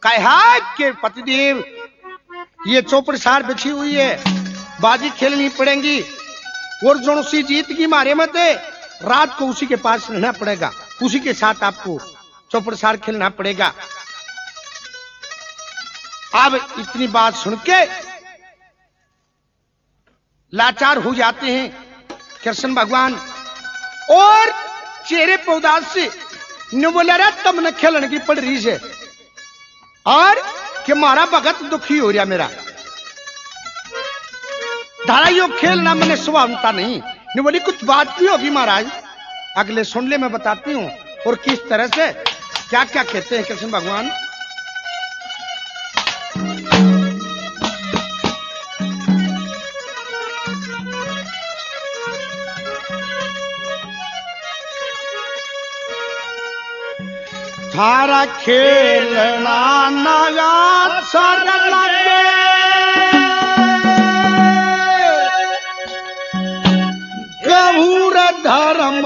कहा कि पतिदेव ये चौपड़ सार बिछी हुई है, बाजी खेलनी पड़ेगी और जो उसी जीत की मारे मत रात को उसी के पास रहना पड़ेगा, उसी के साथ आपको चौपड़ सार खेलना पड़ेगा। अब इतनी बात सुन के लाचार हो जाते हैं कृष्ण भगवान और चेहरे पे उदास से न बोला रहा तब न खेलने की पड़ रही है और कि मारा भगत दुखी हो रहा मेरा धारा यो खेलना मैंने सुनता नहीं। न बोली कुछ बात भी होगी महाराज, अगले सुन ले मैं बताती हूं और किस तरह से क्या क्या कहते हैं कृष्ण भगवान। थारा खेलना नया सर लगे गहूर धर्म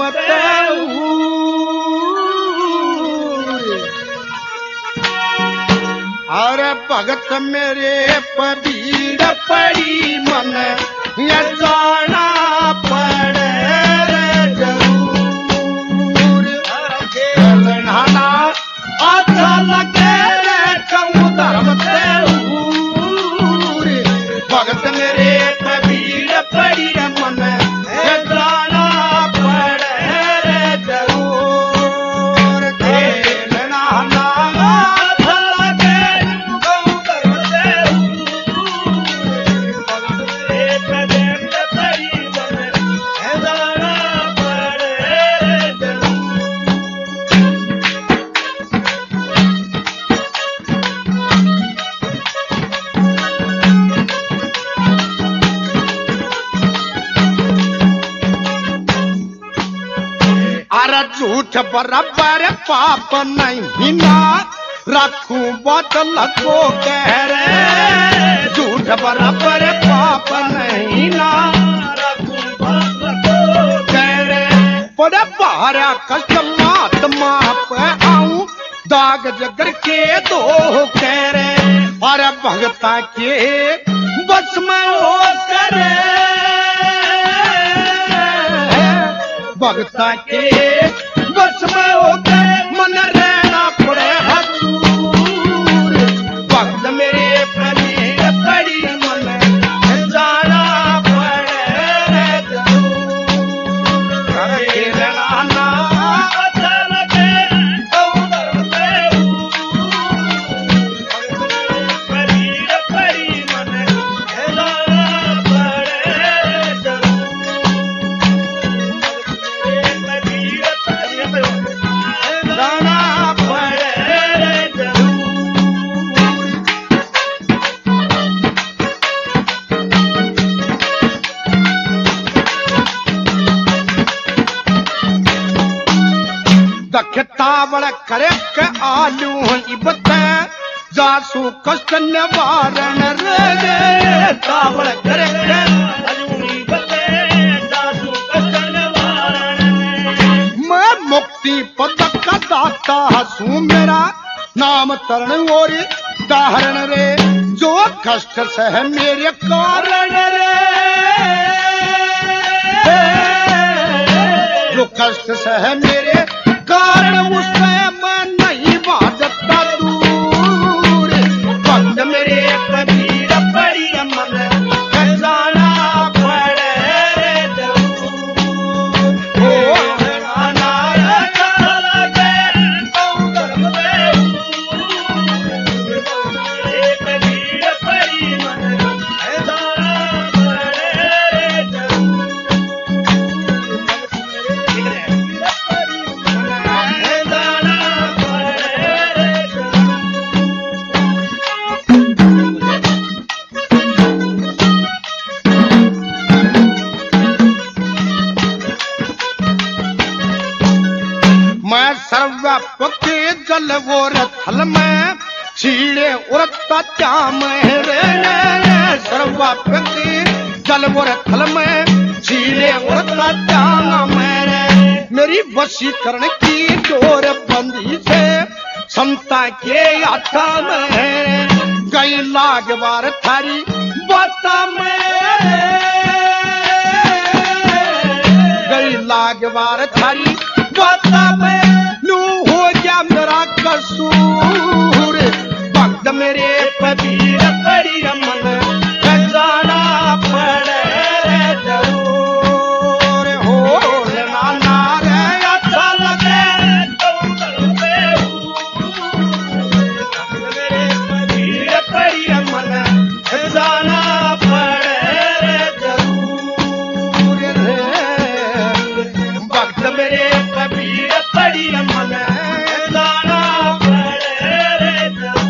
अरे भगत मेरे पबीर पड़ी मन ये जाना पड़े जरूर खेलना अच्छा लगे कहूँ धर्म भगत मेरे पबीर पड़ी मन जाना पड़े जरूर खेलना अच्छा लगे कहूँ धर्म भगत मेरे पबीर पड़ी मन जाना पड़े जरूर। झूठ बराबर पाप नहीं ना रखूं बदल को कह रे, झूठ बराबर पाप नहीं ना रखूं बदल को कह रे, बड़े भारा कष्ट महात्मा पे आऊं दाग जगर के दो कह रे, अरे भगता के बस में हो करे भगता के बस में होके मन रहना पड़े हजूर, भक्त मेरे पबीर पड़ी मन जाना पड़े जरूर। खेलना ना अच्छा लगे कहूँ धर्म पबीर पड़ी मन जाना पड़े जरूर। तावड़ करे के आलू इबत जासू कष्ट निवारण रे, तावड़ करे के आलू इबत जासू कष्ट निवारण, मैं मुक्ति पद का दाता हूँ मेरा नाम तरण और दाहरण रे, जो कष्ट सह मेरे कारण रे, जो कष्ट सह मेरे कारण उससे मैं नहीं भाजता दूर, भक्त मेरे पबीर पड़ी मन जाना पड़े जरूर। खेलना अच्छा लगे कहूँ धर्म पबीर पड़ी मन जाना पड़े जरूर। सर्वपति जल वो थल में छीड़े उड़ता चाम रे, सर्वपति जल वो थल में छीड़े उड़ता चाम रे, मेरी वशीकरण की डोर बंदी से संता के हाथा में गई लागवार थारी बाता में गई लागवार थारी बाता में लू हो गया मेरा कसूर भक्त मेरे पबीर पड़ी मन जाना पड़े जरूर हो नाना रे अच्छा लगे मेरे पबीर पड़ी मन जाना पड़े जरूर रे भक्त मेरे पबीर पड़ी मन जाना पड़े जरूर।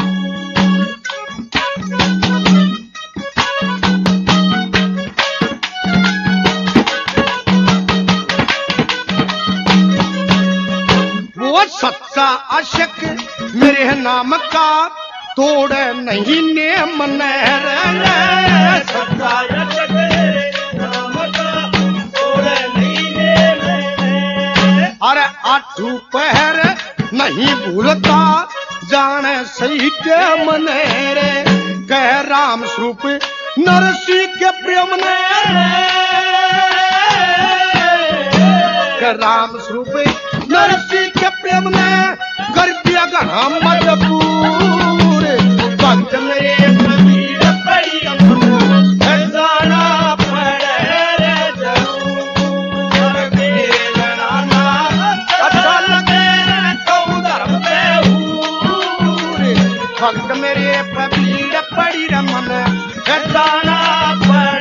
वो सच्चा आशिक मेरे नाम का तोड़े नहीं ने मन सच्चा आशिक मेरे नाम का तोड़े नहीं ने अरे आठू पहर नहीं भूलता जाने सही के मन रे कह राम स्वरूप नरसी के प्रेम ने कह राम स्वरूप नरसी के प्रेम ने कर दिया घना मजबूर भक्त मेरे पबीर पड़ी जाना पड़े जरूर मेरे नाना अच्छा लगे तो धर्म पे भक्त मेरे पबीर पड़ी मन जाना पड़े